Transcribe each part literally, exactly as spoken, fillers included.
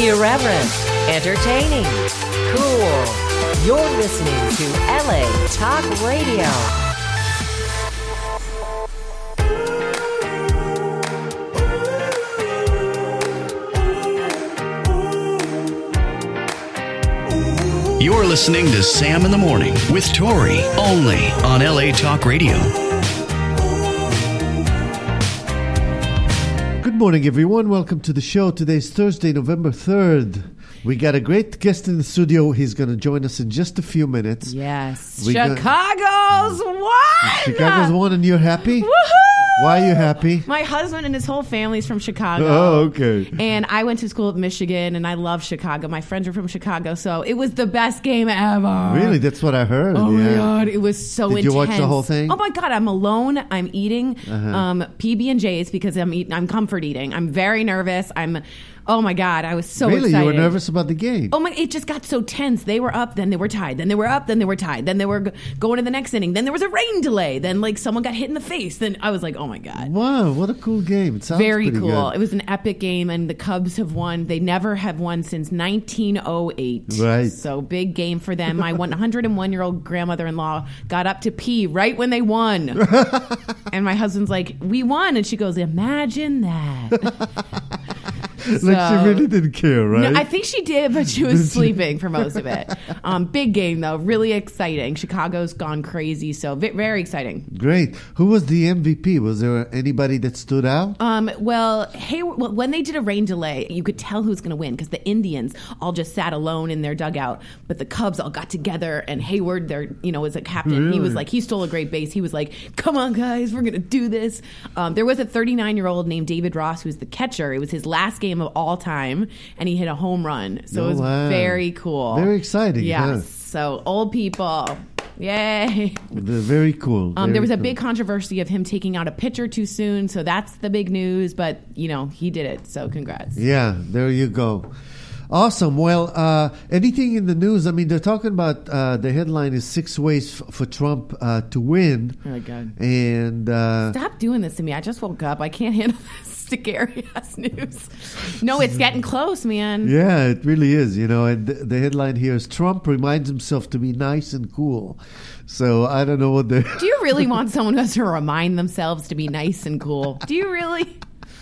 Irreverent, entertaining, cool. You're listening to L A Talk Radio. You're listening to Sam in the Morning with Tori, only on L A Talk Radio. Good morning, everyone. Welcome to the show. Today's Thursday, November third. We got a great guest in the studio. He's going to join us in just a few minutes. Yes. We Chicago's got, won! Chicago's won, and you're happy? Woohoo! Why are you happy? My husband and his whole family's from Chicago. Oh, okay. And I went to school at Michigan, and I love Chicago. My friends are from Chicago, so it was the best game ever. Really? That's what I heard. Oh, yeah. my God. It was so Did intense. you watch the whole thing? Oh, my God. I'm alone. I'm eating Uh-huh. um, P B and J's because I'm eating, I'm comfort eating. I'm very nervous. I'm... Oh, my God. I was so really? excited. You were nervous about the game? Oh, my... It just got so tense. They were up, then they were tied. Then they were up, then they were tied. Then they were g- going to the next inning. Then there was a rain delay. Then, like, someone got hit in the face. Then I was like, oh, my God. Wow, what a cool game. It sounds Very pretty cool. good. It was an epic game, and the Cubs have won. They never have won since nineteen oh eight. Right. So big game for them. My one hundred one-year-old grandmother-in-law got up to pee right when they won. And my husband's like, we won. And she goes, imagine that. Like So- she really didn't care, right? No, I think she did, but she was sleeping for most of it. Um, big game, though. Really exciting. Chicago's gone crazy, so v- very exciting. Great. Who was the M V P? Was there anybody that stood out? Um, well, hey, well, when they did a rain delay, you could tell who was going to win because the Indians all just sat alone in their dugout, but the Cubs all got together, and Hayward, their you know, was a captain. He Really? was like, he stole a great base. He was like, "Come on, guys, we're going to do this." Um, there was a thirty-nine-year-old named David Ross who was the catcher. It was his last game of all time, and he hit a home run. So Oh, it was wow. very cool. Very exciting, Yes. huh? So old people, yay. They're very cool. Um, very there was a cool. big controversy of him taking out a pitcher too soon, so that's the big news. But, you know, he did it, so congrats. Yeah, there you go. Awesome. Well, uh, anything in the news? I mean, they're talking about uh, the headline is six ways f- for Trump uh, to win. Oh, my God. And uh, Stop doing this to me. I just woke up. I can't handle this scary-ass news. No, it's getting close, man. yeah, it really is. You know, and th- the headline here is Trump reminds himself to be nice and cool. So I don't know what the. Do you really want someone who has to remind themselves to be nice and cool? Do you really?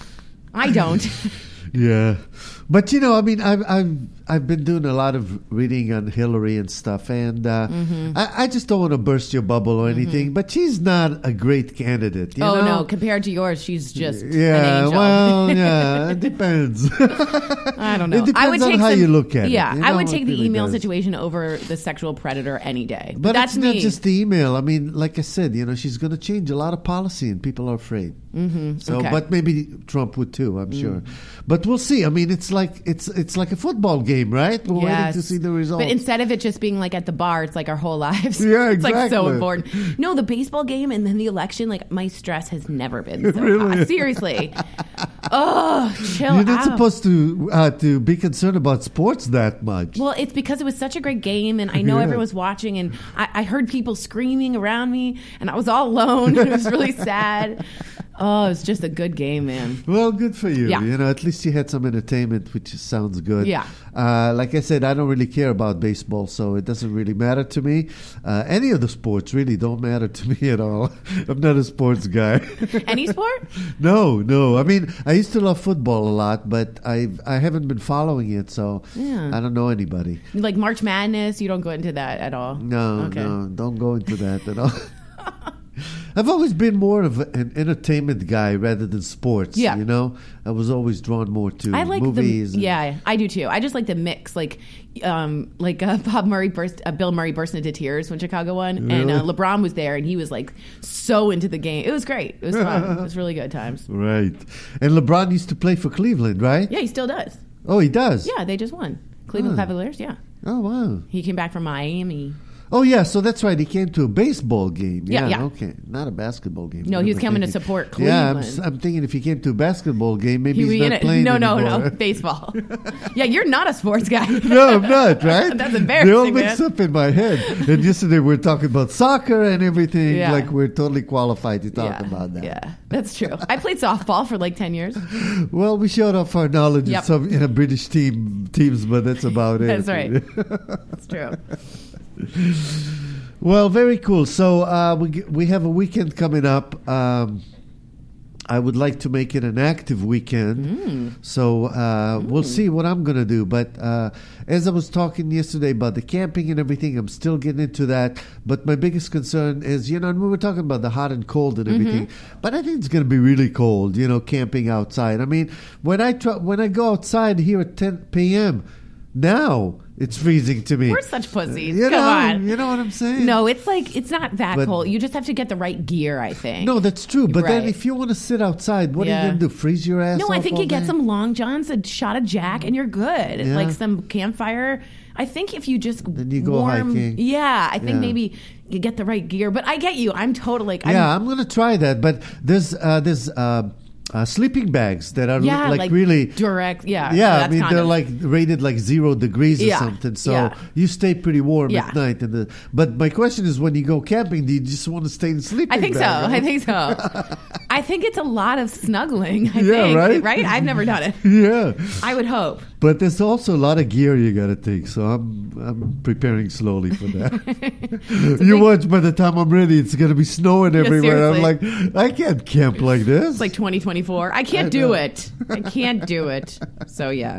I don't. Yeah, but you know, I mean, I've I've I've been doing a lot of reading on Hillary and stuff, and uh, Mm-hmm. I, I just don't want to burst your bubble or anything. But she's not a great candidate. You Oh, know? no. Compared to yours, she's just Yeah, an angel. well, yeah, it depends. I don't know. It depends I would on take how some- you look at it. Yeah, You I know, would it take the really email does. situation over the sexual predator any day. But that's it's not me. just the email. I mean, like I said, you know, she's going to change a lot of policy, and people are afraid. Mm-hmm. So, Okay. but maybe Trump would too. I'm sure. But we'll see. I mean, it's like it's it's like a football game, right? We're waiting to Yes. see the results. But instead of it just being like at the bar, it's like our whole lives. Yeah, It's like so exactly. important. No, the baseball game and then the election, like my stress has never been so Really? high. Seriously. Oh, chill You're not out. supposed to uh, to be concerned about sports that much. Well, it's because it was such a great game, and I know Yeah. everyone was watching, and I, I heard people screaming around me, and I was all alone, and it was really sad. Oh, it was just a good game, man. Well, good for you. Yeah. You know, at least you had some entertainment, which sounds good. Yeah. Uh, like I said, I don't really care about baseball, so it doesn't really matter to me. Uh, any of the sports really don't matter to me at all. I'm not a sports guy. Any sport? No, no. I mean, I used to love football a lot, but I I haven't been following it, so Yeah. I don't know anybody. Like March Madness, you don't go into that at all? No, Okay. no, don't go into that at all. I've always been more of an entertainment guy rather than sports. Yeah. You know, I was always drawn more to I like movies. the and- yeah, I do too. I just like the mix, like um, like uh, Bob Murray burst, uh, Bill Murray burst into tears when Chicago won, and uh, Really? LeBron was there, and he was like so into the game. It was great. It was fun. It was really good times. Right. And LeBron used to play for Cleveland, right? Yeah, he still does. Oh, he does? Yeah, they just won. Cleveland Oh. Cavaliers. Yeah, Oh, wow. he came back from Miami. Oh, yeah, so that's right. He came to a baseball game. Yeah, Yeah, yeah. okay. Not a basketball game. No, What he am was I coming to thinking? support Yeah, I'm, Cleveland. s- I'm thinking if he came to a basketball game, maybe He he's was not in it. playing No, no, anymore. no. Baseball. Yeah, you're not a sports guy. No, I'm not, right? That's embarrassing, They all man. mix up in my head. And yesterday we were talking about soccer and everything. Yeah. Like we're totally qualified to talk yeah, about that. Yeah, that's true. I played softball for like ten years. Well, we showed off our knowledge Yep. in some in a British team teams, but that's about it. That's right. That's true. Well, very cool. So uh, we g- we have a weekend coming up. Um, I would like to make it an active weekend. Mm. So uh, we'll see what I'm going to do. But uh, as I was talking yesterday about the camping and everything, I'm still getting into that. But my biggest concern is, you know, and we were talking about the hot and cold and everything. Mm-hmm. But I think it's going to be really cold, you know, camping outside. I mean, when I try, when I go outside here at ten p.m., now it's freezing to me. We're such pussies. You Come know, on. you know what I'm saying? No, it's like it's not that But- cold. You just have to get the right gear, I think. No, that's true. But then Right. if you want to sit outside, what are Yeah. you going to do? Freeze your ass No, off I think all you get day? some long johns, a shot of Jack, and you're good. Yeah. Like some campfire. I think if you just Then you go warm, hiking. yeah, I think Yeah. maybe you get the right gear. But I get you. I'm totally like, Yeah, I'm, I'm going to try that. But there's uh, there's uh, uh, sleeping bags that are yeah, like, like really. direct. Yeah, Yeah, I that's mean kind they're of- like rated like zero degrees or Yeah, something, so yeah. you stay pretty warm Yeah. at night. And the, but my question is, when you go camping, do you just want to stay in sleeping? I think so. bag, I right? think so. I think it's a lot of snuggling. I Yeah, think, right? Right? I've never done it. Yeah, I would hope. but there's also a lot of gear you got to take, so I'm I'm preparing slowly for that. You big- watch, by the time I'm ready, it's going to be snowing everywhere. I'm like, seriously. I can't camp like this. It's like twenty twenty-four. I can't I do know. it. I can't do it. So yeah.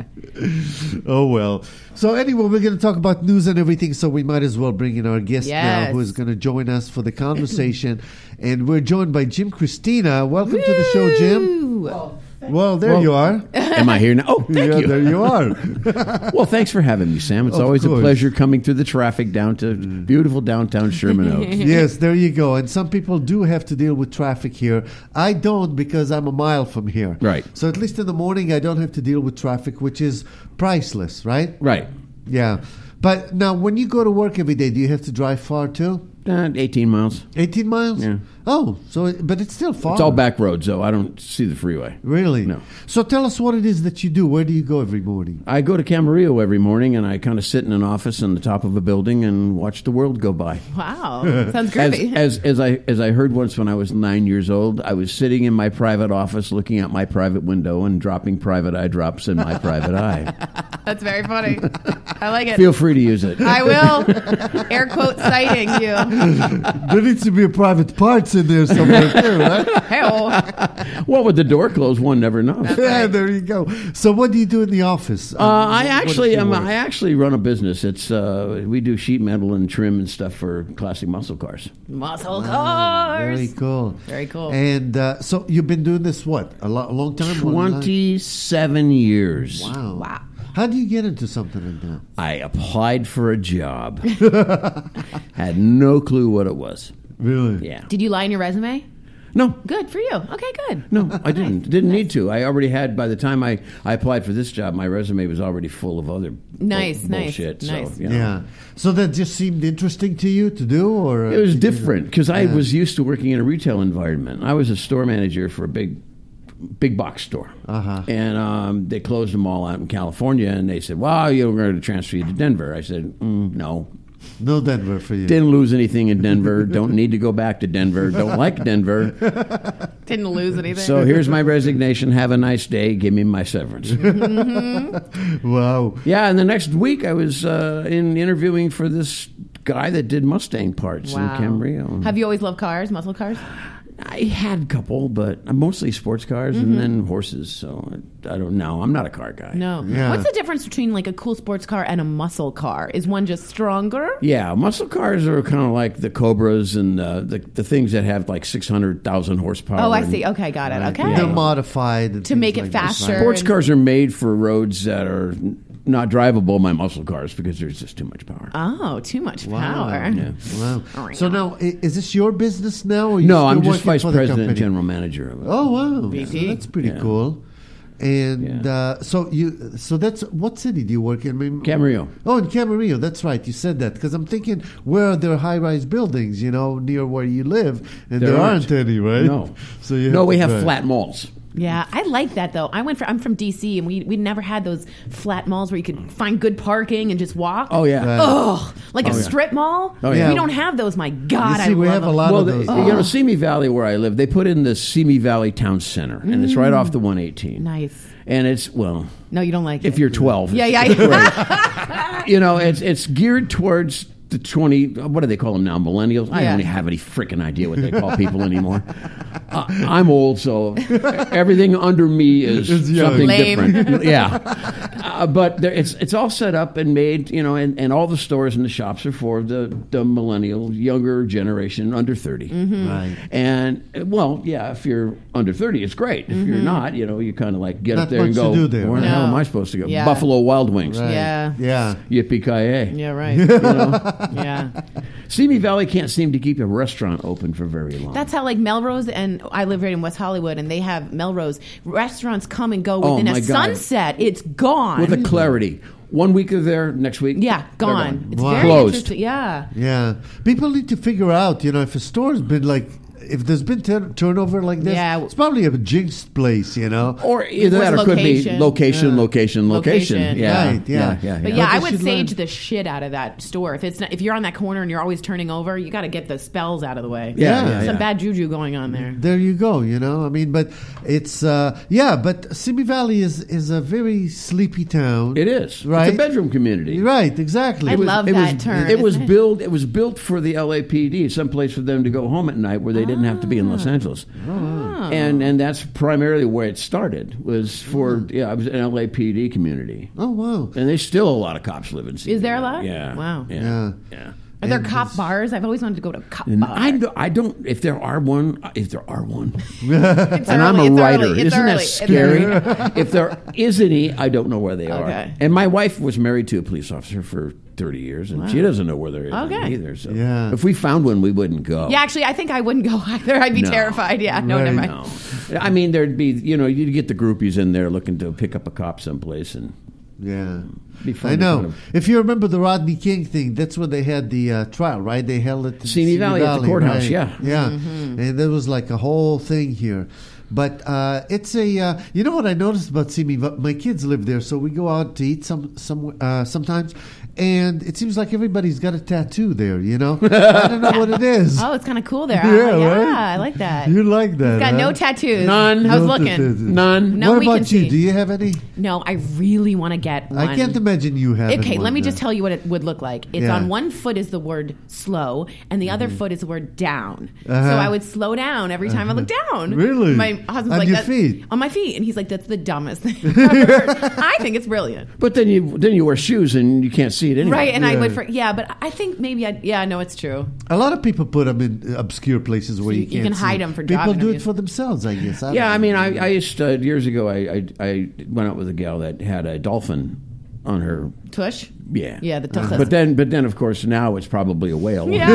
Oh, well. So anyway, we're going to talk about news and everything, so we might as well bring in our guest now, Yes. who is going to join us for the conversation. And we're joined by Jim Christina. Welcome to the show, Jim. Woo! Well, there Well- you are. Am I here now? Oh, thank yeah, you. there you are. Well, thanks for having me, Sam. It's Of always course. a pleasure coming through the traffic down to beautiful downtown Sherman Oaks. Yes, there you go. And some people do have to deal with traffic here. I don't, because I'm a mile from here. Right. So at least in the morning, I don't have to deal with traffic, which is priceless, right? Right. Yeah. But now, when you go to work every day, do you have to drive far too? Uh, eighteen miles. eighteen miles? Yeah. Oh, so it, but it's still far. It's all back roads, though. I don't see the freeway. Really? No. So tell us what it is that you do. Where do you go every morning? I go to Camarillo every morning, and I kind of sit in an office on the top of a building and watch the world go by. Wow. Sounds As, groovy. as, as, I, as I heard once when I was nine years old, I was sitting in my private office looking out my private window and dropping private eye drops in my private eye. That's very funny. I like it. Feel free to use it. I will. Air quote citing you. There needs to be a private parts in there somewhere too, right? Hey-oh. Well, with the door closed, one never knows. Yeah, there you go. So what do you do in the office? Uh, I actually, um, um, I actually run a business. It's uh, we do sheet metal and trim and stuff for classic muscle cars. Muscle Very cars. cool. Very cool. And uh, so you've been doing this what a, lo- a long time? Twenty-seven years. Wow. Wow. How do you get into something like that? I applied for a job. Had no clue what it was. Really? Yeah. Did you lie in your resume? No. Good for you. Okay, good. No, I didn't. Didn't need to. I already had, by the time I, I applied for this job, my resume was already full of other bull- Nice, nice, bullshit. nice. So, you know. Yeah. So that just seemed interesting to you to do, or It was different because I Yeah. was used to working in a retail environment. I was a store manager for a big, big box store, Uh-huh. and um, they closed them all out in California. And they said, "Well, you're going to transfer you to Denver." I said, mm, "No, No Denver for you. didn't lose anything in Denver. Don't need to go back to Denver. Don't like Denver. Didn't lose anything. So here's my resignation. Have a nice day. Give me my severance." Wow. Yeah, and the next week I was uh, in interviewing for this guy that did Mustang parts Wow. in Camarillo. Have you always loved cars, muscle cars? I had a couple, but mostly sports cars and then horses. So I, I don't know. I'm not a car guy. No. Yeah. What's the difference between like a cool sports car and a muscle car? Is one just stronger? Yeah, muscle cars are kind of like the Cobras and uh, the the things that have like six hundred thousand horsepower. Oh, I and- see. Okay, got it. Right. Okay. They're modified and To things make it like this, faster. right? Sports and- cars are made for roads that are n- not drivable by muscle cars because there's just too much power. Oh, too much Wow. power. Yeah. Wow. So now, i- is this your business now? Or are you No, still I'm just working vice for the president and company? general manager of it. Oh wow, V P. So that's pretty Yeah. cool. And Yeah. uh, so you, so that's what city do you work in? I mean, Camarillo. Oh, in Camarillo, that's right. You said that because I'm thinking, where are there high-rise buildings? You know, near where you live, and there, There aren't. aren't. any, right? No. So you No, have we to have drive. flat malls. Yeah, I like that though. I went for, I'm from D C and we we never had those flat malls where you could find good parking and just walk. Oh, yeah. Right. Ugh, like a yeah. strip mall. Oh, yeah. We don't have those. My God, You see, I we love have a them. lot Well, of the, those. you know, Simi Valley, where I live, they put in the Simi Valley Town Center, and it's right off the one eighteen. Nice. And it's, well, No, you don't like it. if you're twelve. Yeah, it's- yeah, it's yeah. great. You know, it's it's geared towards the twenty, what do they call them now, millennials? I Yeah. don't have any freaking idea what they call people anymore. Uh, I'm old, so everything under me is It's young. something Lame. different. Yeah. Uh, but there, it's it's all set up and made, you know, and, and all the stores and the shops are for the, the millennial, younger generation, under thirty. Mm-hmm. Right. And, uh, well, yeah, if you're under thirty, it's great. If Mm-hmm. you're not, you know, you kind of like get Not up there and much go, to do there, where the right? hell am No. I supposed to go? Yeah. Buffalo Wild Wings. Right. Yeah. Yeah. Yippee-ki-yay. Yeah, right. You know? Yeah. Simi Valley can't seem to keep a restaurant open for very long. That's how like Melrose, and I live right in West Hollywood, and they have Melrose restaurants come and go Oh, within my a God. sunset. It's gone. with a clarity. One week they're there, next week yeah, they're gone. It's Wow. very Closed. interesting. Yeah. Yeah. People need to figure out, you know, if a store's been like, if there's been turn turnover like this, Yeah. it's probably a jinxed place, you know. Or either Where's that or could be location? location, Yeah. location, location. Location. Yeah. Right, yeah. yeah, But yeah. yeah, What I they would should sage learn. the shit out of that store. If it's not, if you're on that corner and you're always turning over, you got to get the spells out of the way. Yeah, Yeah. yeah, Some yeah. bad juju going on there. There you go, you know. I mean, but it's uh yeah, but Simi Valley is is a very sleepy town. It is. Right. It's a bedroom community. Right, exactly. I It was- love it that was, term. It was isn't built. It was built for the L A P D, someplace for them to go home at night where they didn't have to be in Los Angeles. Oh. And and that's primarily where it started. Was for yeah, it was an L A P D community, Oh wow. and there's still a lot of cops live in. Is there a lot? Yeah. Wow. Yeah. Yeah. Yeah. Are there And cop it's- bars? I've always wanted to go to a cop And bar. I, do, I don't. If there are one, if there are one, It's and I'm early, a it's writer, early, it's isn't early, that it's scary? early. If there is any, I don't know where they are. Okay. And my wife was married to a police officer for thirty years, and she doesn't know where there is Okay. any either. So Yeah. if we found one, we wouldn't go. Yeah, actually, I think I wouldn't go either. I'd be No. terrified. Yeah, no, Right. never mind. No. I mean, there'd be, you know, you'd get the groupies in there looking to pick up a cop someplace, and Yeah. be fun. I to know. kind of- If you remember the Rodney King thing, that's when they had the uh, trial, right? They held it in Simi Valley at the courthouse, right? yeah. Yeah. Mm-hmm. And there was like a whole thing here. But uh, it's a, uh, you know what I noticed about Simi? Va- My kids live there, so we go out to eat some, some uh, sometimes, and it seems like everybody's got a tattoo there, you know? I don't know what it is. Oh, it's kind of cool there. Yeah, yeah, right? I like that. You like that? Got huh? no tattoos. None. I was No looking. tattoos. None. No, what we about can you? see. Do you have any? No, I really want to get one. I can't imagine you having Okay, one, let me uh, just tell you what it would look like. It's Yeah. on one foot is the word slow, and the other foot is the word down. Uh-huh. So I would slow down every time I look down. Really? My husband's On like, your "That- feet? on my feet," and he's like, "That's the dumbest thing I've ever heard." I think it's brilliant. But then you then you wear shoes and you can't see it anyway. Right, and I Yeah. would, for, yeah, but I think maybe, I, yeah, no, it's true. A lot of people put them in obscure places where you- you, you can't can see hide them. 'em for People job do it interviews. for themselves, I guess. I Yeah, don't I mean, know. I, I used to, years ago, I, I I went out with a gal that had a dolphin on her. Tush? Yeah, Yeah, the tuchus. But then, but then, of course, now it's probably a whale. Yeah,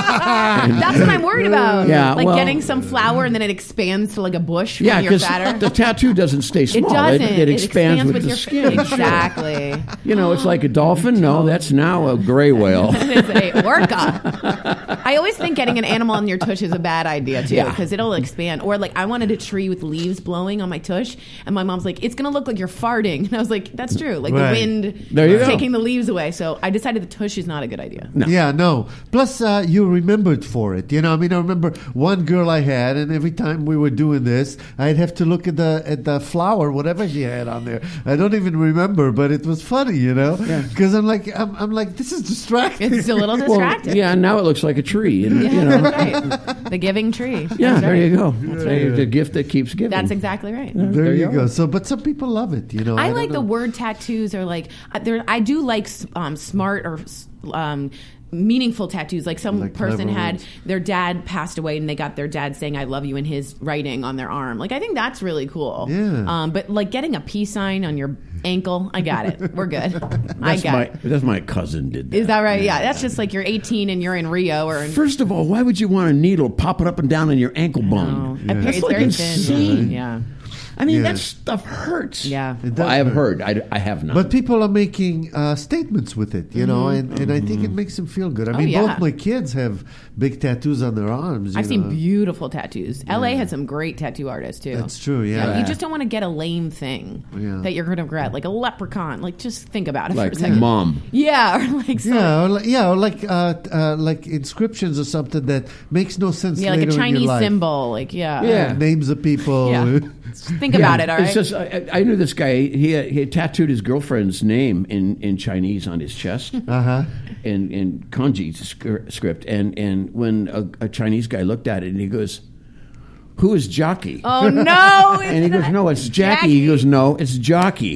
that's what I'm worried about. Yeah, like well- getting some flower and then it expands to like a bush Yeah, when you're because fatter. the tattoo doesn't stay It small. doesn't. It, expands, with the your skin. Exactly. You know, it's like a dolphin. No, that's now a gray whale. It's a orca. I always think getting an animal on your tush is a bad idea too, Yeah. because it'll expand. Or like I wanted a tree with leaves blowing on my tush, and my mom's like, "It's gonna look like you're farting," and I was like, "That's true." Like Right. the wind There you go. taking the leaves away. So I decided the tush is not a good idea. No. Yeah, no. Plus, uh, you remembered for it. You know, I mean, I remember one girl I had, and every time we were doing this, I'd have to look at the at the flower, whatever she had on there. I don't even remember, but it was funny, you know, because I'm like, I'm, I'm like, this is distracting. It's a little Well, distracting. yeah, now it looks like a tree. And, Yeah, you know, right. The giving tree. yeah, That's there right. you go. It's the gift that keeps giving. That's exactly right. there, There you you go. are. So, but some people love it, you know. I don't like the know. word tattoos or like uh, there. I do like um, smart or um, meaningful tattoos. Like some Like person clever had ones. their dad passed away and they got their dad saying "I love you" in his writing on their arm. Like I think that's really cool. Yeah. Um, but like getting a peace sign on your ankle, I got it. We're good. I That's got my, it. that's my cousin did that. Is that right? Yeah. That's just like you're eighteen and you're in Rio or in. First of all, why would you want a needle popping up and down on your ankle bone? Oh, That's it's like very insane. thin. Yeah. I mean, Yeah. that stuff hurts. Yeah. It does Well, I have hurt. heard. I, I have not. But people are making uh, statements with it, you know, and, and I think it makes them feel good. I Oh, mean, yeah. both my kids have big tattoos on their arms. You I've seen know. beautiful tattoos. L A has some great tattoo artists too. That's true, yeah. You just don't want to get a lame thing Yeah. that you're going to regret, like a leprechaun. Like, just think about it like for a second. mom. Yeah, or like some- Yeah, or like, yeah, or like uh, uh, like inscriptions or something that makes no sense. yeah, like a later in your Chinese life. symbol. Like, yeah, Yeah. Names of people. Yeah. Just think about it. All right. It's just I, I knew this guy. He had, he had tattooed his girlfriend's name in, in Chinese on his chest, Uh huh. in in kanji scr- script. And and when a, a Chinese guy looked at it, and he goes, "Who is Jockey?" oh no! And he goes, "No, it's Jackie." Jackie. He goes, "No, it's Jockey."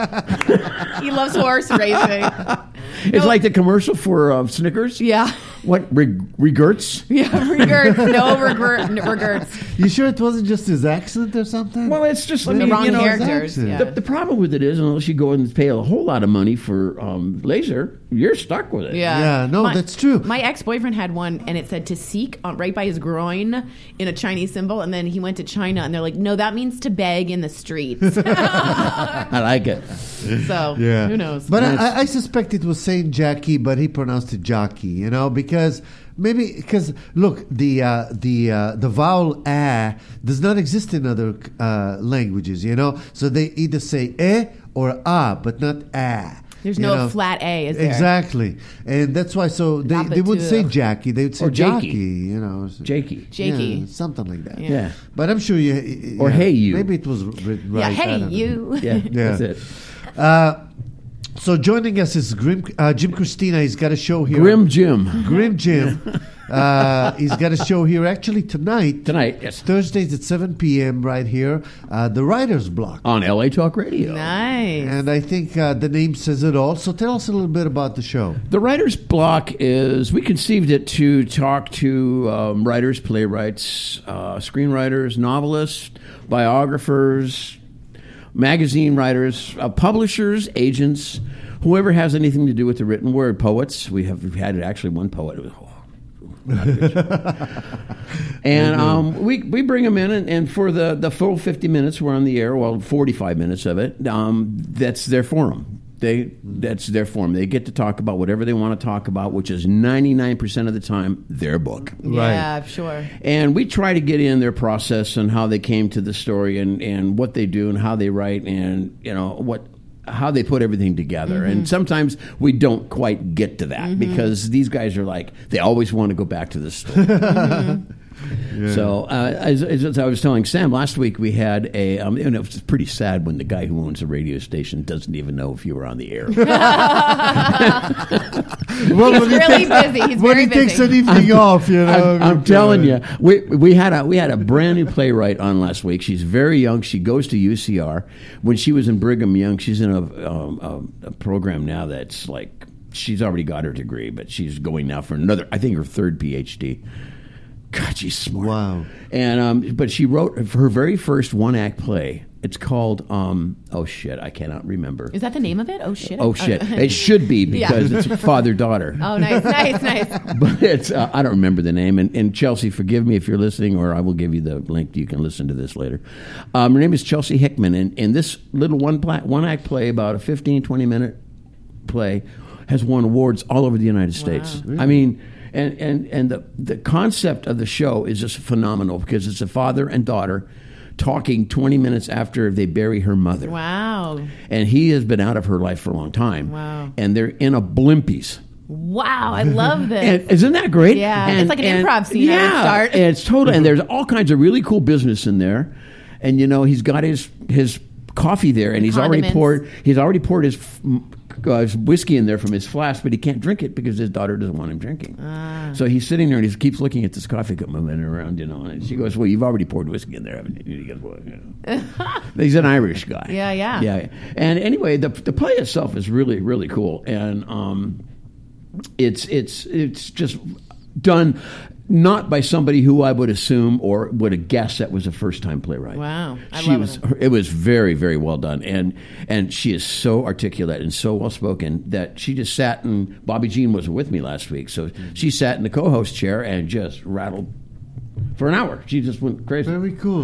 He loves horse racing. It's like the commercial for uh, Snickers. Yeah, What reg- regrets? yeah. Regrets, no regret, no regrets. You sure it wasn't just his accent or something? Well, it's just I The mean, wrong you know, characters. exactly. Yeah. The, the problem with it is, unless you go and pay a whole lot of money for um, laser, you're stuck with it. Yeah. Yeah, no, My- that's true. My ex-boyfriend had one, and it said to seek on, right by his groin in a Chinese symbol, and then he went to China, and they're like, no, that means to beg in the streets. I like it. So, Yeah. who knows? But I, I suspect it was saying Jackie, but he pronounced it jockey. You know, because maybe because look, the uh, the uh, the vowel a does not exist in other uh, languages. You know, so they either say e or a, but not a. There's you no know? flat A, is there? Exactly, and that's why. So they, they wouldn't say Rapateur. Jackie; they would say Or Jakey. jockey. You know, so- Jakey. Jakey. Yeah, something like that. Yeah. Yeah. But I'm sure you. Or yeah, hey you. Maybe it was written Yeah, right. I hey, don't know. you. Yeah, Yeah. that's it. Uh, so joining us is Grim, uh, Jim Christina. He's got a show here. Grim Jim. Grim Jim. Uh, he's got a show here actually tonight. Tonight, yes. Thursdays at seven p.m. right here. Uh, the Writer's Block. On L A Talk Radio. Nice. And I think uh, the name says it all. So tell us a little bit about the show. The Writer's Block is, we conceived it to talk to um, writers, playwrights, uh, screenwriters, novelists, biographers, magazine writers, uh, publishers, agents, whoever has anything to do with the written word, poets. We have we've had actually one poet. It was, oh, not good. And um, we we bring them in, and, and for the, the full fifty minutes we're on the air, well, forty-five minutes of it, um, that's their forum. They That's their forum. They get to talk about whatever they want to talk about, which is ninety-nine percent of the time their book. Yeah, sure. And we try to get in their process and how they came to the story and, and what they do and how they write and, you know, what how they put everything together. Mm-hmm. And sometimes we don't quite get to that because these guys are like, they always want to go back to the story. Mm-hmm. So, uh, as, as I was telling Sam, last week we had a, um, and it was pretty sad when the guy who owns the radio station doesn't even know if you were on the air. Well, He's when he really takes- busy. He's when very he takes busy. an evening off, you know. I'm, I'm telling you, we we had a we had a brand new playwright on last week. She's very young. She goes to U C R. When she was in Brigham Young, she's in a, um, a, a program now that's like she's already got her degree, but she's going now for another. I think her third PhD. God, she's smart. Wow. And um, but she wrote her very first one act play. It's called um, oh shit, I cannot remember. Is that the name of it? Oh, shit. Oh shit, it should be because it's father daughter. Oh, nice, nice, nice. But it's uh, I don't remember the name. And, and Chelsea, forgive me if you're listening, or I will give you the link. You can listen to this later. Um, her name is Chelsea Hickman, and, and this little one pla- one act play, about a fifteen, twenty minute play, has won awards all over the United States. I mean. And and and the the concept of the show is just phenomenal because it's a father and daughter talking twenty minutes after they bury her mother. Wow. And he has been out of her life for a long time. Wow. And they're in a blimpies. Wow, I love this. And isn't that great? Yeah, And- it's like an and- improv scene at Yeah, the start. and it's totally. And there's all kinds of really cool business in there. And you know, he's got his his coffee there, and he's already Condiments. poured. He's already poured his. Uh, his whiskey in there from his flask, but he can't drink it because his daughter doesn't want him drinking. Ah. So he's sitting there and he keeps looking at this coffee cup moving around, you know. And she goes, "Well, you've already poured whiskey in there, haven't you?" He goes, "Well, you know." He's an Irish guy. Yeah, yeah. yeah. And anyway, the the play itself is really really cool, and um, it's it's it's just done. Not by somebody who I would assume or would have guessed that was a first-time playwright. Wow. I she love was. it. It was very, very well done, and and she is so articulate and so well spoken that she just sat and Bobby Jean was with me last week, so she sat in the co-host chair and just rattled for an hour. She just went crazy. Very cool.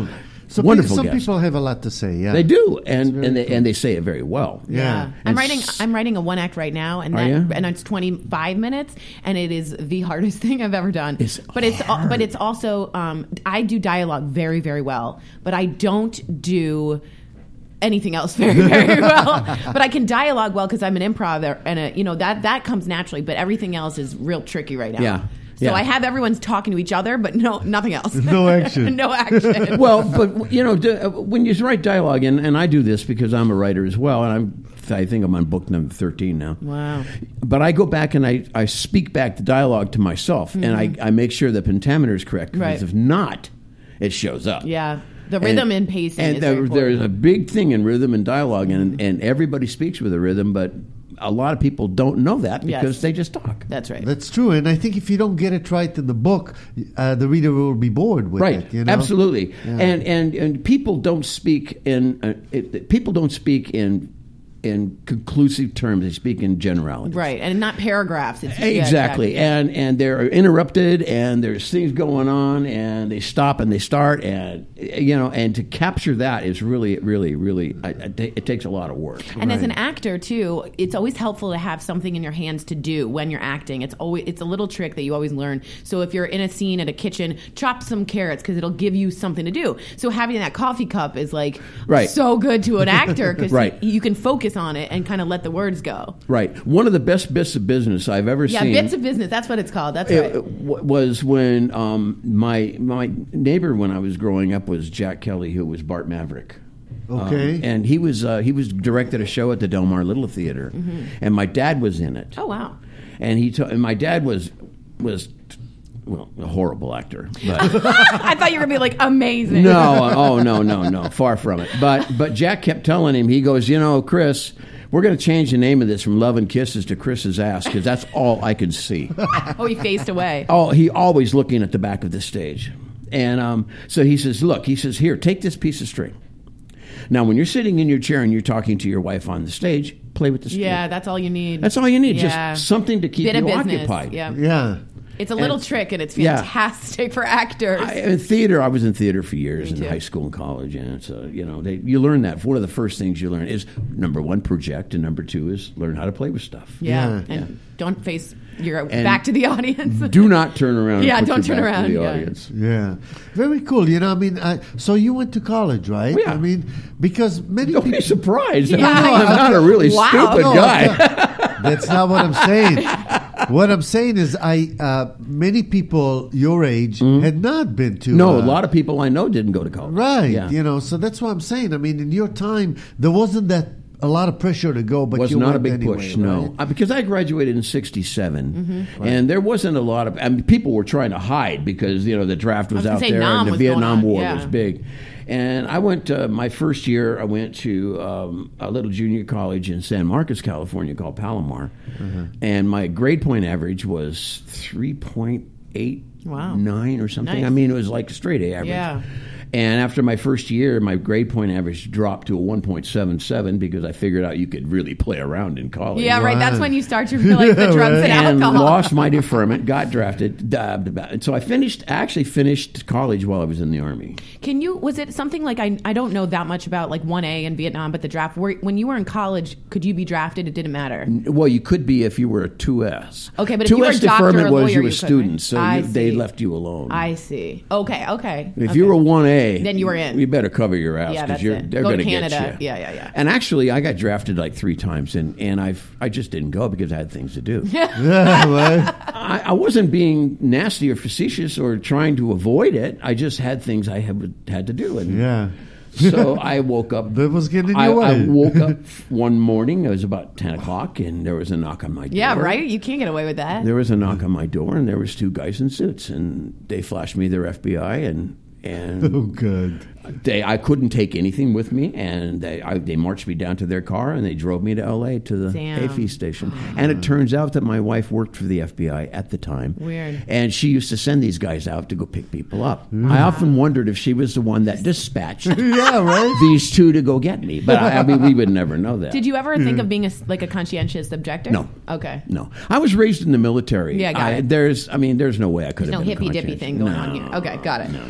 So Wonderful some guest. people have a lot to say. Yeah, They do, and very and they, cool. and they say it very well. Yeah. I'm And writing. s- I'm writing a one act right now, and Are that, ya? and it's twenty-five minutes, and it is the hardest thing I've ever done. It's but it's hard. but it's also um, I do dialogue very very well, but I don't do anything else very very well. But I can dialogue well because I'm an improv, and a, you know that that comes naturally. But everything else is real tricky right now. Yeah. So Yeah. I have everyone's talking to each other, but no nothing else. No action. no action. Well, but you know, d- when you write dialogue, and, and I do this because I'm a writer as well, and I'm I think I'm on book number thirteen now. Wow. But I go back and I, I speak back the dialogue to myself, and I, I make sure the pentameter is correct, because Right. if not, it shows up. Yeah. The rhythm and, pacing And is there- very there's important. a big thing in rhythm and dialogue, and, and everybody speaks with a rhythm, but a lot of people don't know that because Yes. they just talk. That's right. That's true, and I think if you don't get it right in the book, uh, the reader will be bored with Right, it. You know? absolutely, Yeah. and and and people don't speak in uh, it, people don't speak in in conclusive terms. They speak in generalities. Right, and not paragraphs. It's, yeah, Exactly, and and they're interrupted, and there's things going on, and they stop and they start, and you know, and to capture that is really, really, really, I, I ta- it takes a lot of work. And as an Right. actor too, it's always helpful to have something in your hands to do when you're acting. It's always it's a little trick that you always learn. So if you're in a scene at a kitchen, chop some carrots because it'll give you something to do. So having that coffee cup is like Right. so good to an actor because Right. you, you can focus on it and kind of let the words go. Right, one of the best bits of business I've ever Yeah, seen. bits of business. That's what it's called. That's It right. w- was when um, my my neighbor when I was growing up was Jack Kelly, who was Bart Maverick. Okay. Um, and he was uh, he was directed a show at the Del Mar Little Theater, and my dad was in it. Oh wow. And he ta- and my dad was was well a horrible actor, but I thought you were gonna be like amazing. no, oh no, no, no, far from it. But but Jack kept telling him, he goes, you know, Chris, we're going to change the name of this from Love and Kisses to Chris's Ass because that's all I could see. Oh, he faced away. Oh, he always looking at the back of the stage. And um, so he says, look, he says, here, take this piece of string. Now, when you're sitting in your chair and you're talking to your wife on the stage, play with the string. Yeah, that's all you need. That's all you need, Yeah. just something to keep Bit you of business. occupied. Yeah. Yeah. It's a little And- trick, and it's yeah. fantastic for actors. I, in theater, I was in theater for years Me in too. high school and college, and it's uh, you know they, you learn that. One of the first things you learn is number one, project, and number two is learn how to play with stuff. yeah. Yeah. And don't face your And back to the audience. Do not turn around. Yeah, and put don't your turn back to around, the yeah. audience. Yeah, very cool. You know, I mean, I, so you went to college, right? Oh, yeah. I mean, because many Don't people. be surprised. Yeah. I know I'm not a really Wow. stupid No, guy. I'm- That's not what I'm saying. What I'm saying is, I uh, many people your age had not been to. Mm-hmm. No, uh, a lot of people I know didn't go to college. Right. Yeah. You know, so that's what I'm saying. I mean, in your time, there wasn't that a lot of pressure to go, but was you not a went big anyway, push, right? no. Uh, because I graduated in sixty-seven, and there wasn't a lot of. I mean, people were trying to hide because you know the draft was, I was gonna out say there Nam and the was going Vietnam on, War yeah. was big. And I went uh, my first year. I went to um, a little junior college in San Marcos, California, called Palomar, and my grade point average was three point eight Wow. nine or something. Nice. I mean, it was like straight A average. Yeah. And after my first year, my grade point average dropped to a one point seven seven because I figured out you could really play around in college. Yeah, right. That's Wow. when you start to realize the Yeah, drugs right. and And alcohol. lost my deferment, got drafted. uh, And so I finished, I actually finished college while I was in the Army. Can you? Was it something like I? I don't know that much about like one A in Vietnam, but the draft. Were, when you were in college, could you be drafted? It didn't matter. Well, you could be if you were a two S. Okay, but if two you were a S doctor or deferment a was lawyer, you were you a could, student, right? so I you, they see. left you alone. I see. Okay, okay. If okay. you were one A, Then you were in. You better cover your ass Yeah, because that's you're it. they're Go to going to get Canada. you. Yeah, yeah, yeah. And actually, I got drafted like three times, and, and I've I just didn't go because I had things to do. Yeah, right. I, I wasn't being nasty or facetious or trying to avoid it. I just had things I had had to do, and Yeah. so I woke up. That was getting in I, your way. I woke up one morning. It was about ten o'clock, and there was a knock on my door. Yeah, right. You can't get away with that. There was a knock on my door, and there was two guys in suits, and they flashed me their F B I, and and Oh, good. they I couldn't take anything with me, and they I, they marched me down to their car, and they drove me to L A to the Damn. A F E station. And it turns out that my wife worked for the F B I at the time. Weird. And she used to send these guys out to go pick people up. I often wondered if she was the one that dispatched Yeah, right. these two to go get me. But I, I mean, we would never know that. Did you ever think of being a, like a conscientious objector? No. Okay. No, I was raised in the military. Yeah, got I, it. There's, I mean, there's no way I could No have been hippy dippy conscientious. thing going No, on here. Okay, got it. No, no. So, I mean,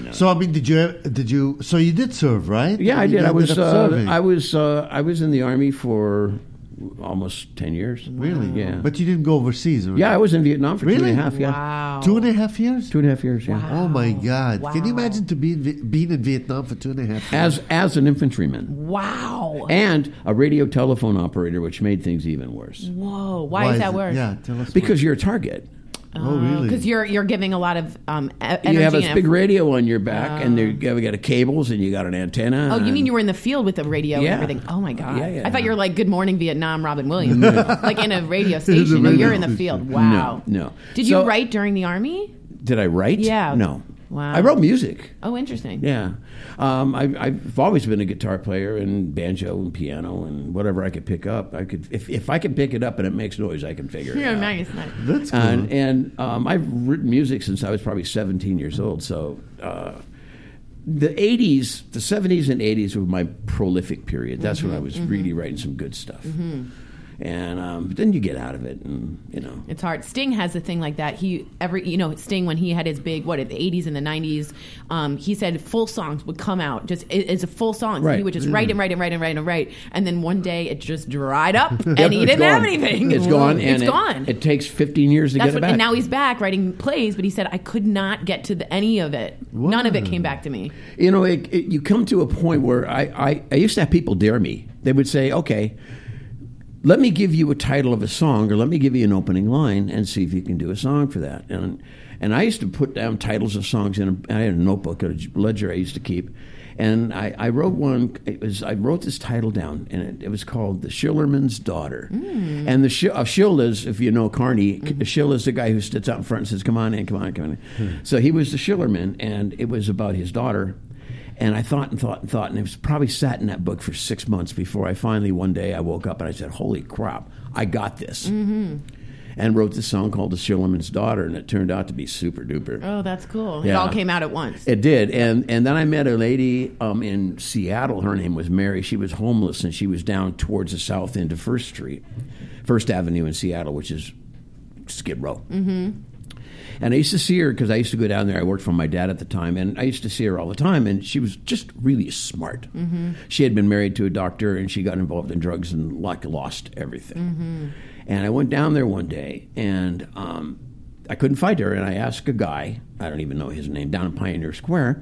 mean, did you did you? So you did serve, right? Yeah, I You did. I ended was up uh, serving. I was uh, I was in the Army for almost ten years. Really? Yeah. But you didn't go overseas, right? Yeah, I was in Vietnam for two Really? and a half. Yeah, Wow. Two and a half years. two and a half years. Yeah, Oh my God! Can you Wow. imagine to be in, Vi- being in Vietnam for two and a half years? as as an infantryman Wow. and a radio telephone operator, which made things even worse Whoa. Why, is that it- worse? Yeah, tell us. because you're a target. Oh, really? Because you're you're giving a lot of um, e- energy. You have this and big effort. radio on your back, and there- you got a cables, and you got an antenna. Oh, you mean and- you were in the field with the radio Yeah. and everything? Oh my God! Yeah, yeah. I thought you were like Good Morning Vietnam, Robin Williams, like in a radio station. No, you're in the field. Wow. No, no. Did So- you write during the army? Did I write? Yeah. No. Wow. I wrote music. Oh, interesting. Yeah. Um, I, I've always been a guitar player and banjo and piano and whatever I could pick up. I could, if, if I can pick it up and it makes noise, I can figure it Yeah, out. nice, nice. That's cool. And, and um, I've written music since I was probably seventeen years old. So uh, the eighties, the seventies and eighties were my prolific period. That's when I was really writing some good stuff. And um, then you get out of it, and you know. It's hard. Sting has a thing like that. He every you know Sting when he had his big what in the eighties and the nineties, um, he said full songs would come out just it, it's a full song. So Right. he would just write and write and write and write and write, and then one day it just dried up and Yep, he it's didn't have gone. anything. It's gone. It's and it, gone. It takes fifteen years to That's get what, it back. and now he's back writing plays, but he said I could not get to the, any of it. None of it Wow. came back to me. You know, it, it, you come to a point where I, I, I used to have people dare me. They would say, okay, let me give you a title of a song, or let me give you an opening line and see if you can do a song for that. And and I used to put down titles of songs in a, I had a notebook, a ledger I used to keep. And I, I wrote one, it was, I wrote this title down, and it, it was called The Schillerman's Daughter. Mm. And the Sch- uh, Schill is, if you know Carney, mm-hmm. Schill is the guy who sits out in front and says, come on in, come on, come on in. Hmm. So he was the Schillerman, and it was about his daughter. And I thought and thought and thought, and it was probably sat in that book for six months before I finally, one day, I woke up and I said, holy crap, I got this. Mm-hmm. And wrote this song called The Schillerman's Daughter, and it turned out to be super duper. Oh, that's cool. It Yeah. all came out at once. It did. And and then I met a lady um, in Seattle. Her name was Mary. She was homeless, and she was down towards the south end of First Street, First Avenue in Seattle, which is Skid Row. Mm-hmm. And I used to see her because I used to go down there. I worked for my dad at the time, and I used to see her all the time. And she was just really smart. Mm-hmm. She had been married to a doctor, and she got involved in drugs and like lost everything. Mm-hmm. And I went down there one day, and um, I couldn't find her. And I asked a guy, I don't even know his name, down in Pioneer Square,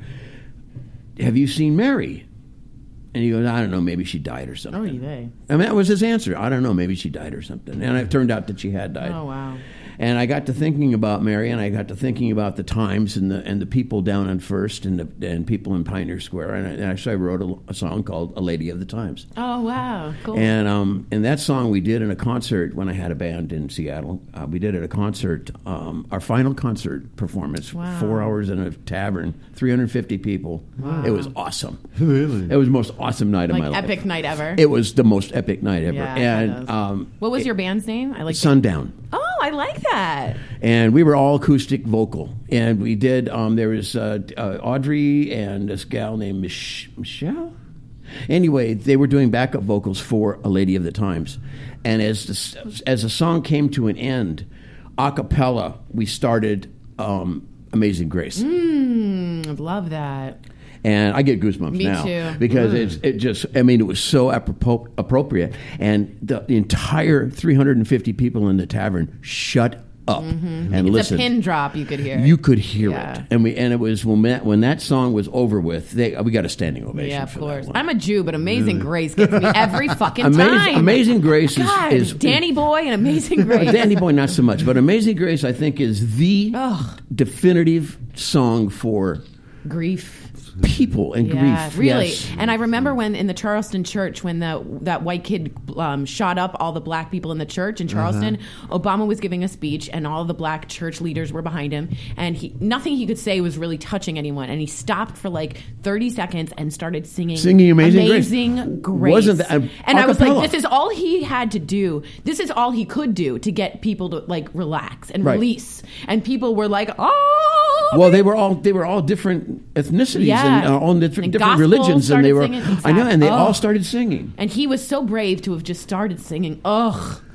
have you seen Mary? And he goes, I don't know, maybe she died or something. Oh, you they. I mean, that was his answer. I don't know, maybe she died or something. And it turned out that she had died. Oh, wow. And I got to thinking about Mary, and I got to thinking about the times and the and the people down on First and the and people in Pioneer Square. And, I, and actually, I wrote a, a song called "A Lady of the Times." Oh, wow. Cool. And um, and that song we did in a concert when I had a band in Seattle. Uh, we did it at a concert, um, our final concert performance, Wow. four hours in a tavern, three hundred fifty people. Wow. It was awesome. Really? It was the most awesome night of like my life. epic night ever. It was the most epic night ever. Yeah, and that is. um, What was your band's name? I like Sundown. Oh, I like that. And we were all acoustic vocal. And we did, um, there was uh, uh, Audrey and this gal named Mich- Michelle? Anyway, they were doing backup vocals for A Lady of the Times. And as the, as the song came to an end, a cappella, we started um, Amazing Grace. Mm, I love that. And I get goosebumps Me now too. because it's it just I mean it was so apropos, appropriate, and the entire three hundred fifty people in the tavern shut up and It's listened. a pin drop you could hear. You could hear Yeah. it, and we and it was when that when that song was over with, they we got a standing ovation. Yeah, of for course. That one. I'm a Jew, but Amazing Grace gets me every fucking Amazing, time. Amazing Grace is, God, is Danny Boy and Amazing Grace. Danny Boy not so much, but Amazing Grace I think is the Ugh. definitive song for Grief. people and Yeah, grief. really. Yes. And I remember when in the Charleston church, when the that white kid um, shot up all the black people in the church in Charleston, Uh-huh. Obama was giving a speech, and all the black church leaders were behind him, and he nothing he could say was really touching anyone, and he stopped for like thirty seconds and started singing, Singing Amazing Grace. Amazing Grace. Wasn't that a- and I was like, acapella. this is all he had to do. This is all he could do to get people to like relax and Right. release. And people were like, oh. Well, they were all they were all different ethnicities Yeah. and uh, all different, And different gospel religions, and they started were singing. I know, and they Oh. all started singing. And he was so brave to have just started singing. Ugh.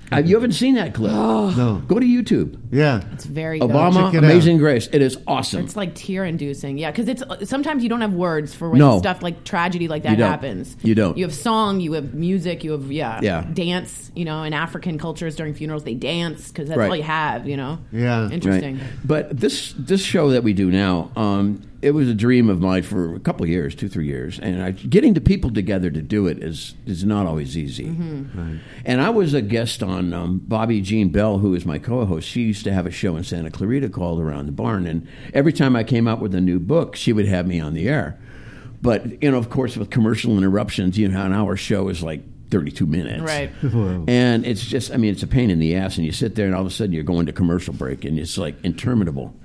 Uh, you haven't seen that clip? No. Go to YouTube. Yeah. It's very good. Obama, Check it Amazing out. Grace. It is awesome. It's like tear-inducing, yeah. Because it's sometimes you don't have words for when No. stuff like tragedy like You that don't. happens. You don't. You have song, you have music, you have yeah, Yeah. dance. You know, in African cultures during funerals they dance because that's Right. all you have. You know, Yeah. interesting. Right. But this this show that we do now, um, it was a dream of mine for a couple of years, two, three years. And I, getting the people together to do it is, is not always easy. Mm-hmm. Right. And I was a guest on um, Bobby Jean Bell, who is my co-host. She used to have a show in Santa Clarita called Around the Barn. And every time I came out with a new book, she would have me on the air. But, you know, of course, with commercial interruptions, you know, an hour show is like thirty-two minutes. Right. Wow. And it's just, I mean, it's a pain in the ass. And you sit there and all of a sudden you're going to commercial break and it's like interminable.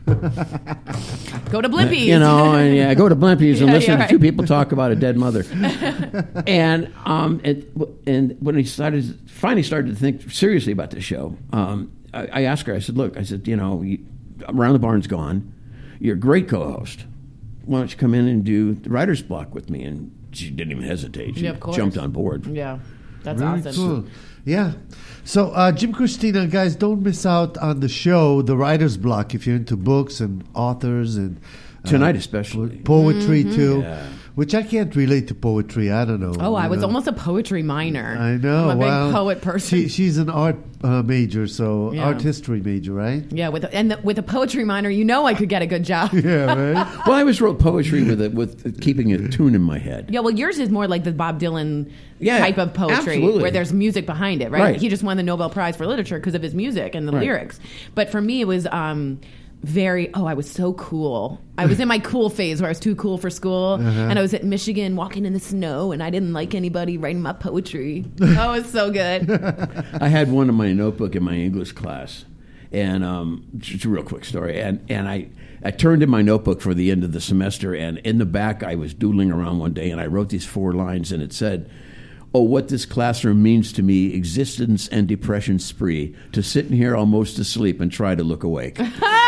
Go to Blimpies. You know, and yeah, go to Blimpies and Yeah, listen yeah, to right. two people talk about a dead mother. and um, it, and when he started, finally started to think seriously about the show, um, I, I asked her, I said, look, I said, you know, you, Around the Barn's gone. You're a great co-host. Why don't you come in and do the writer's block with me? And she didn't even hesitate. She Yeah, of course. jumped on board. Yeah, that's Very awesome. cool. Yeah. So, uh, Jim Christina, guys, don't miss out on the show, The Writer's Block, if you're into books and authors and uh, Tonight especially. poetry too. Yeah. Which I can't relate to poetry. I don't know. Oh, I you was know. almost a poetry minor. I know. I'm a big well, poet person. She, she's an art uh, major, so Yeah. art history major, right? yeah, with a, and the, with a poetry minor, you know I could get a good job. Yeah, right. Well, I always wrote poetry with it, with keeping a tune in my head. Yeah, well, yours is more like the Bob Dylan Yeah, type of poetry, absolutely. where there's music behind it, right? Right. He just won the Nobel Prize for Literature because of his music and the Right. lyrics. But for me, it was um, very, oh, I was so cool. I was in my cool phase where I was too cool for school. And I was at Michigan walking in the snow, and I didn't like anybody writing my poetry. Oh, it was so good. I had one in my notebook in my English class, and um, just a real quick story. And and I, I turned in my notebook for the end of the semester, and in the back I was doodling around one day, and I wrote these four lines, and it said, "Oh, what this classroom means to me, existence and depression spree, to sit in here almost asleep and try to look awake."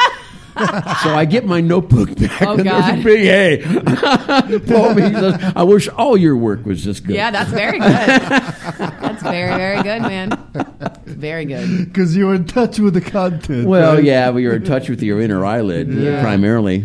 So I get my notebook back, Oh, and God. there's a big A. Paul me, he says, "I wish all your work was this good." Yeah, that's very good. That's very, very good, man. Very good. Because you're in touch with the content. Well, right? yeah, but you're in touch with your inner eyelid, Yeah. primarily.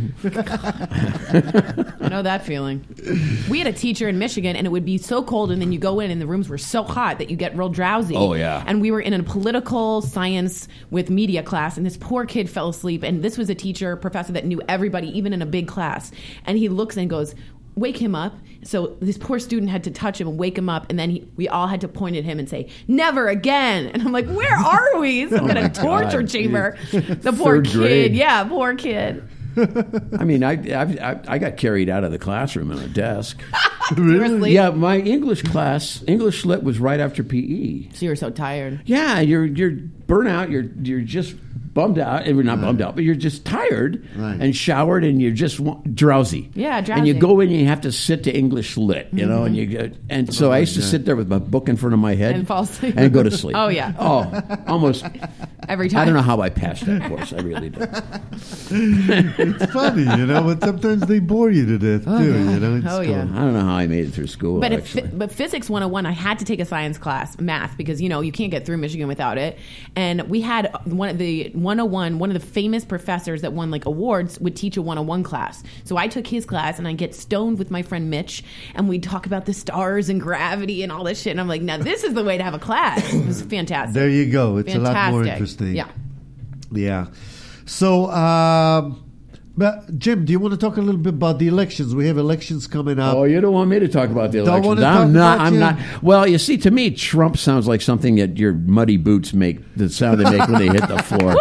I know that feeling. We had a teacher in Michigan, and it would be so cold, and then you go in, and the rooms were so hot that you get real drowsy. Oh, yeah. And we were in a political science with media class, and this poor kid fell asleep. And this was a teacher, professor that knew everybody, even in a big class. And he looks and goes, "Wake him up." So this poor student had to touch him and wake him up, and then he, we all had to point at him and say, "Never again." And I'm like, where are we? Some kind of torture God. chamber. The poor Third kid. grade. Yeah, poor kid. I mean, I, I I got carried out of the classroom on a desk. You were asleep? Yeah, my English class, English Lit, was right after P E. So you were so tired. Yeah, you're you're burnt out. You're you're just bummed out. You're not bummed out, but you're just tired Right. and showered, and you're just wa- drowsy. Yeah, And you drowsy. go in, and you have to sit to English Lit, you know, and you go, and so I used to sit there with my book in front of my head And fall asleep. and go to sleep. Oh, yeah. Oh, almost. Every time. I don't know how I passed that course. I really don't. It's funny, you know, but sometimes they bore you to death, too, you know. It's Oh, yeah. cool. I don't know how I made it through school. But, if, actually. but physics one oh one, I had to take a science class, math, because, you know, you can't get through Michigan without it. And we had one of the one oh one, one of the famous professors that won like awards would teach a one oh one class. So I took his class, and I get stoned with my friend Mitch, and we'd talk about the stars and gravity and all this shit. And I'm like, now this is the way to have a class. It was fantastic. There you go. It's fantastic. a lot more interesting. Yeah. Yeah. So, um, but Jim, do you want to talk a little bit about the elections? We have elections coming up. Oh, you don't want me to talk about the Don't elections? want to I'm talk not. about I'm you? not. Well, you see, to me, Trump sounds like something that your muddy boots make. The sound they make when they hit the floor.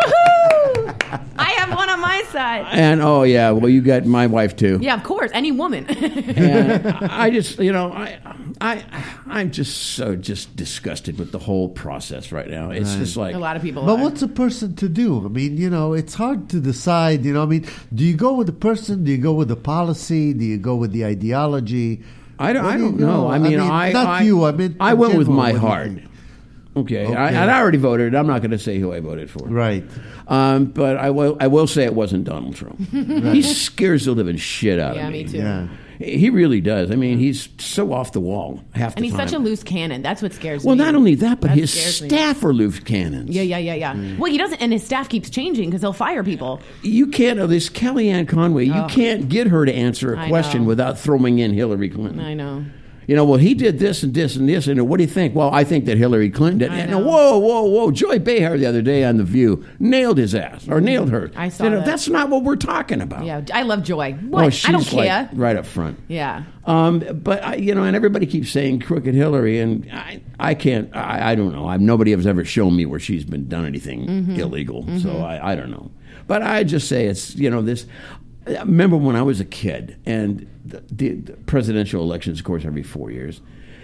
I have one on my side. And oh yeah, well you got my wife too. Yeah, of course. Any woman. And I just, you know, I, I, I'm just so just disgusted with the whole process right now. It's Right. just like A lot of people But are. what's a person to do? I mean, you know, it's hard to decide. You know, I mean, do you go with the person? Do you go with the policy? Do you go with the ideology? I don't, Where I do you don't know. go? I mean, I, not I you. I mean, I in went with general, my what do you heart. think? Okay, Okay. I, and I already voted. I'm not going to say who I voted for. Right. Um, but I will. I will say it wasn't Donald Trump. He scares the living shit out Yeah, of me. me too. Yeah. He really does. I mean, he's so off the wall half the And he's time. such a loose cannon. That's what scares well, me. not only that, but That his scares me. staff are loose cannons. Yeah, yeah, yeah, yeah. Well, he doesn't, and his staff keeps changing because he'll fire people. You can't. Oh, this Kellyanne Conway. You Oh. can't get her to answer a I question know. without throwing in Hillary Clinton. I know. You know, well, he did this and this and this, and what do you think? Well, I think that Hillary Clinton did. I And know. whoa, whoa, whoa! Joy Behar the other day on The View nailed his ass or nailed her. I saw You know, that. That's not what we're talking about. Yeah, I love Joy. What? Oh, she's I don't care. like right up front. Yeah. Um, but I, you know, and everybody keeps saying crooked Hillary, and I, I can't. I, I don't know. I, nobody has ever shown me where she's been done anything Mm-hmm. illegal. So I, I don't know. But I just say it's you know this. I remember when I was a kid, and the, the, the presidential elections, of course, every four years.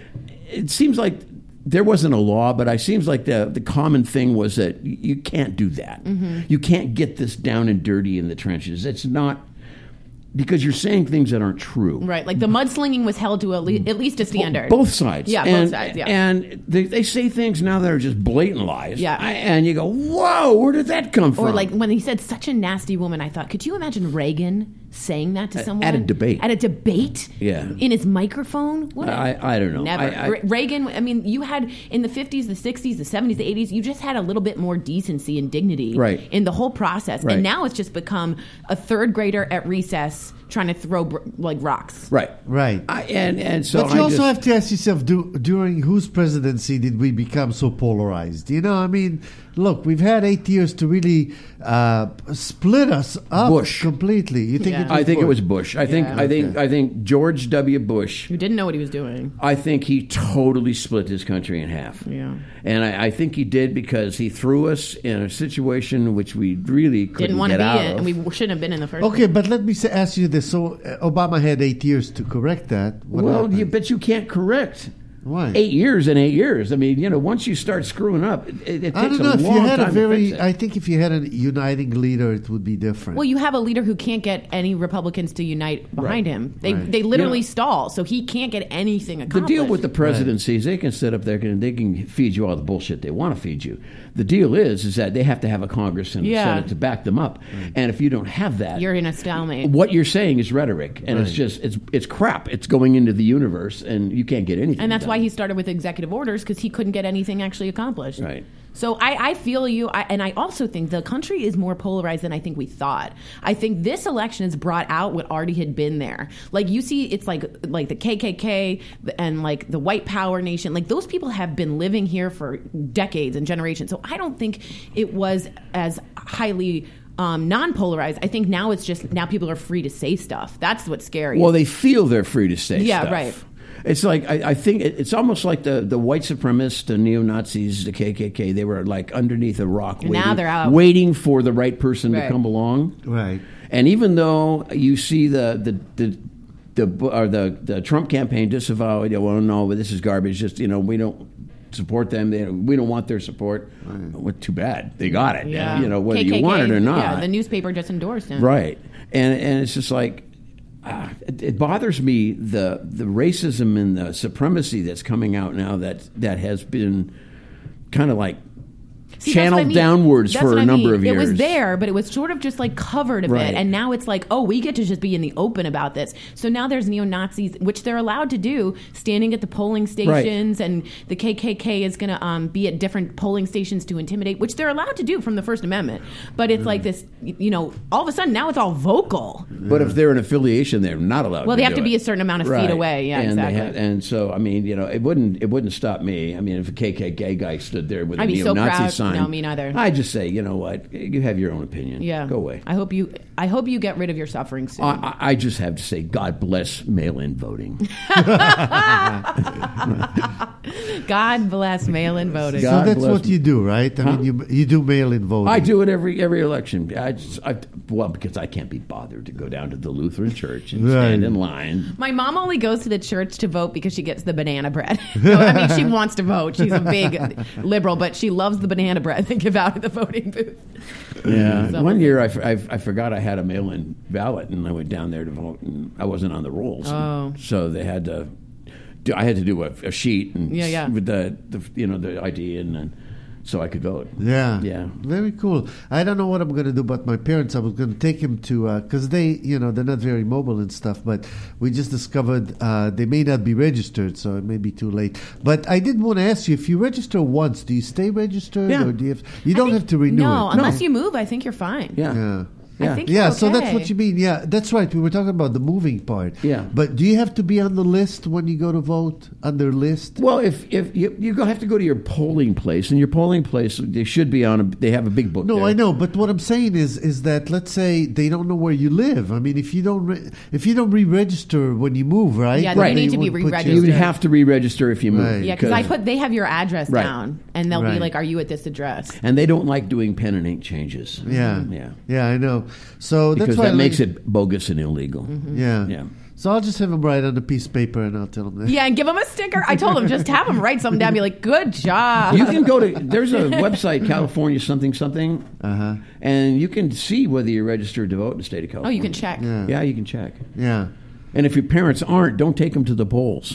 It seems like there wasn't a law, but it seems like the the common thing was that you can't do that. Mm-hmm. You can't get this down and dirty in the trenches. It's not. Because you're saying things that aren't true. Right. Like the mudslinging was held to at, le- at least a standard. Both sides. Yeah, and, both sides, yeah. And they, they say things now that are just blatant lies. Yeah. I- and you go, whoa, where did that come from? Or like when he said such a nasty woman, I thought, could you imagine Reagan saying that to At- someone? at a debate. At a debate? Yeah. In his microphone? What a- I- I don't know. Never. I- I- Re- Reagan, I mean, you had in the fifties, the sixties, the seventies, the eighties, you just had a little bit more decency and dignity Right. in the whole process. Right. And now it's just become a third grader at recess trying to throw br- like rocks. Right. Right. I, and, and so But you I also just, have to ask yourself, do, during whose presidency did we become so polarized? You know, I mean, look, we've had eight years to really uh, split us up Bush. completely. You think Yeah. it was I think Bush? it was Bush. I think Yeah. I think Okay. I think George W. Bush. Who didn't know what he was doing. I think he totally split this country in half. Yeah. And I, I think he did because he threw us in a situation which we really couldn't Didn't want to get be out in, of. and we shouldn't have been in the first Okay, but let me say, ask you this. So uh, Obama had eight years to correct that. What well, happened? you bet you can't correct. Why? Eight years and eight years. I mean, you know, once you start screwing up, it, it takes I don't a know. If long you had time a very, to fix it. I think if you had a uniting leader, it would be different. Well, you have a leader who can't get any Republicans to unite behind Right. him. They Right. they literally Yeah. stall, so he can't get anything The accomplished. deal with the presidency is they can sit up there and they can feed you all the bullshit they want to feed you. The deal is is that they have to have a Congress and a Yeah. Senate to back them up. And if you don't have that, You're in a stalemate. what you're saying is rhetoric, and it's Right. just it's it's crap. It's going into the universe, and you can't get anything. And that's done. why he started with executive orders, because he couldn't get anything actually accomplished. Right. So I, I feel you, I, and I also think the country is more polarized than I think we thought. I think this election has brought out what already had been there. Like you see, it's like like the K K K and like the White Power Nation. Like those people have been living here for decades and generations. So I don't think it was as highly um, non-polarized. I think now it's just now people are free to say stuff. That's what's scary. Well, they feel they're free to say Yeah, stuff. right. It's like I, I think it, it's almost like the, the white supremacists, the neo Nazis, the K K K. They were like underneath a rock, And waiting, now they're out. waiting for the right person to Right. come along. right. And even though you see the the the the, or the, the Trump campaign disavow, you know, well, no, but this is garbage. Just you know, we don't support them. They, we don't want their support. Well, too bad they got it. yeah. You know, whether K K K, you want it or not. Yeah, the newspaper just endorsed him. Right. And and it's just like uh, it, it bothers me the the racism and the supremacy that's coming out now that that has been kind of like See, that's what channeled I mean. downwards That's for what a I number mean. of years. It was there, but it was sort of just like covered a Right. bit. And now it's like, oh, we get to just be in the open about this. So now there's neo-Nazis, which they're allowed to do, standing at the polling stations. And the K K K is going to um, be at different polling stations to intimidate, which they're allowed to do from the First Amendment. But it's like this, you know, all of a sudden now it's all vocal. But if they're an affiliation, they're not allowed. Well, to they have do to be it. a certain amount of feet Right. away. Yeah, and they exactly. ha- and so, I mean, you know, it wouldn't it wouldn't stop me. I mean, if a K K K guy stood there with a I'd be so neo-Nazi proud. sign, No, me neither. I'd just say, you know what, you have your own opinion. Yeah. Go away. I hope you. I hope you get rid of your suffering soon. I, I- I just have to say, God bless mail-in voting. God bless mail-in voting. God so that's bless what you do, right? I Huh? mean, you you do mail-in voting. I do it every every election. I, just, I well because I can't be bothered to go down to the Lutheran church and Right. stand in line. My mom only goes to the church to vote because she gets the banana bread. No, I mean, she wants to vote. She's a big liberal, but she loves the banana bread they give out at the voting booth. Yeah. So- One year I, f- I f- I forgot I had a mail-in ballot, and I went down there to vote, and I wasn't on the rolls. Oh. So they had to do, I had to do a, a sheet and Yeah, yeah. with the, the you know the I D and then so I could vote. Yeah. Yeah. Very cool. I don't know what I'm going to do, but my parents, I was going to take him to, because they, you know, they're not very mobile and stuff, but we just discovered uh, they may not be registered, so it may be too late. But I did want to ask you, if you register once, do you stay registered? Yeah. Or do you have, you I don't think- have to renew no, it? unless you move, I think you're fine. Yeah. Yeah. Yeah. I think Yeah, you're so that's okay. what you mean. Yeah, that's right. We were talking about the moving part. Yeah. But do you have to be on the list when you go to vote? On their list? Well, if if you you go have to go to your polling place, and your polling place they should be on a they have a big book. No, there. I know, but what I'm saying is, is that let's say they don't know where you live. I mean, if you don't, re- if you don't re-register when you move, right? Yeah, then you they need to be won't put you- re-registered. You would have to re-register if you move. Right. Yeah, because I put they have your address Right. down, and they'll be Right. like, "Are you at this address?" and they don't like doing pen and ink changes. Yeah, yeah, yeah, I know. So because that's why that I makes like- it bogus and illegal. Yeah, Yeah. So I'll just have them write on a piece of paper, and I'll tell them that. Yeah, and give them a sticker. I told them just have them write something down. Be like, "Good job." You can go to there's a website California something something, Uh-huh. and you can see whether you're registered to vote in the state of Oh, California. you can check. Yeah. Yeah, you can check. Yeah. And if your parents aren't, don't take them to the polls.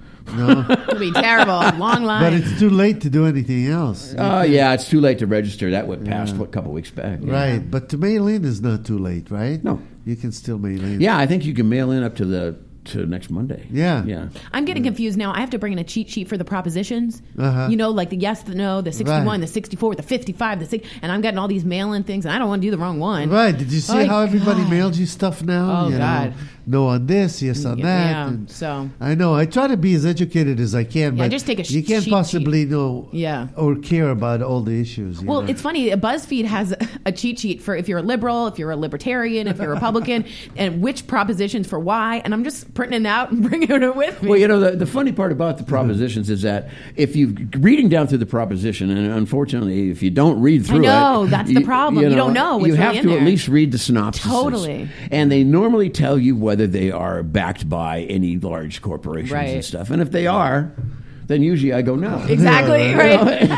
It'll be terrible. Long line. But it's too late to do anything else. Oh, yeah, it's too late to register. That would pass a couple weeks back. Yeah. Right, but to mail in is not too late, right? No. You can still mail in. Yeah, I think you can mail in up to the to next Monday. Yeah. Yeah. I'm getting confused now. I have to bring in a cheat sheet for the propositions. Uh-huh. You know, like the yes, the no, the sixty-one, Right. the sixty-four, the fifty-five, the six, and I'm getting all these mail-in things, and I don't want to do the wrong one. Right. Did you see Oh, how everybody God. mailed you stuff now? Oh, You know, God. no on this, yes on that. Yeah, and so- I know. I try to be as educated as I can, Yeah, but just take a sh- you can't cheat possibly know Yeah. or care about all the issues. you Well, know? it's funny. BuzzFeed has a cheat sheet for if you're a liberal, if you're a libertarian, if you're a Republican, and which propositions for why. And I'm just printing it out and bringing it with me. Well, you know, the, the funny part about the propositions is that if you reading down through the proposition, and unfortunately, if you don't read through know, it, that's the problem. You don't know what's You have really to in at there. least read the synopsis. Totally. And they normally tell you whether they are backed by any large corporations and Right. stuff. And if they are, then usually I go no. Exactly, right?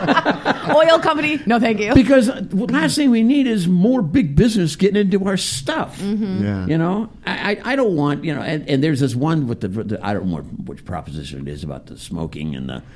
Oil company? No, thank you. Because the last thing we need is more big business getting into our stuff. Mm-hmm. yeah. You know, I, I I don't want, you know, and, and there's this one with the, the, I don't know which proposition it is about the smoking and the,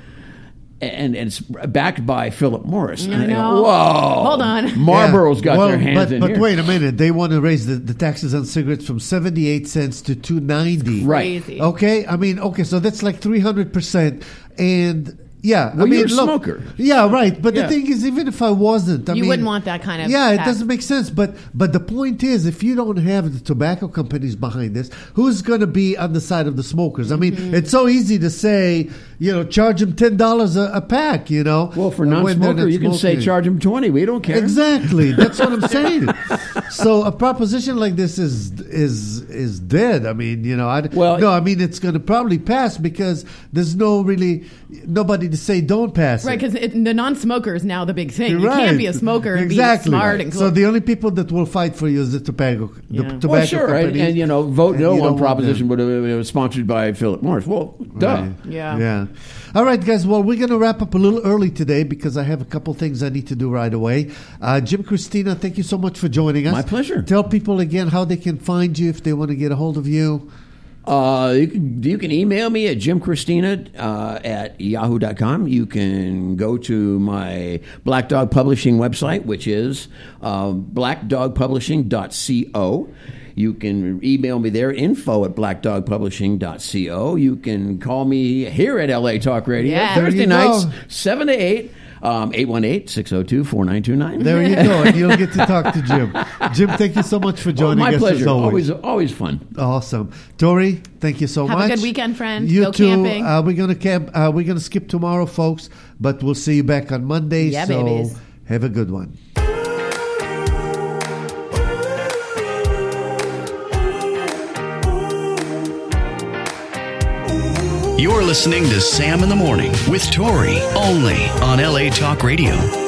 and, and it's backed by Philip Morris. And I go, know. whoa. Hold on. Marlboro's got Well, their hands but, in but here. wait a minute. They want to raise the, the taxes on cigarettes from seventy-eight cents to two ninety. Right. Crazy. Okay, I mean, okay, so that's like three hundred percent. And yeah, I Well, mean, you're a look, smoker. Yeah, right. But Yeah. the thing is, even if I wasn't, I You mean, wouldn't want that kind of Yeah, it tax. doesn't make sense. But but the point is, if you don't have the tobacco companies behind this, who's going to be on the side of the smokers? I mean, Mm-hmm. it's so easy to say, you know, charge them ten dollars a pack. You know, Well, for when they're non-smoker, not you can say smoking. charge them twenty. We don't care. Exactly. That's what I'm saying. So a proposition like this is is is dead. I mean, you know, I Well- no, I mean it's going to probably pass because there's no really nobody to say don't pass Right, it. because the non-smoker is now the big thing. You Right. can't be a smoker and exactly. be smart and cool. So the only people that will fight for you is the tobacco, the Yeah. tobacco Well, sure, right? companies. And, you know, vote and no you don't on want proposition them. would have it was sponsored by Philip Morris. Well, duh. Right. Yeah. Yeah. All right, guys. Well, we're going to wrap up a little early today because I have a couple things I need to do right away. Uh, Jim, Christina, thank you so much for joining us. My pleasure. Tell people again how they can find you if they want to get a hold of you. Uh, you can you can email me at jim christina uh, at yahoo dot com. You can go to my Black Dog Publishing website, which is uh, black dog publishing dot co. You can email me there, info at black dog publishing dot co. You can call me here at L A Talk Radio Yeah. Thursday There you nights, go. seven to eight, um, eight one eight, six oh two, four nine two nine. There you go, and you'll get to talk to Jim. Jim, thank you so much for joining My us. pleasure. As always. Always, always fun. Awesome, Tori. Thank you so Have a much. good weekend, friend. You Go too. camping. Uh, we're gonna camp. Uh, we're gonna skip tomorrow, folks, but we'll see you back on Monday. Yeah, so babies. have a good one. You're listening to Sam in the Morning with Tori, only on L A Talk Radio.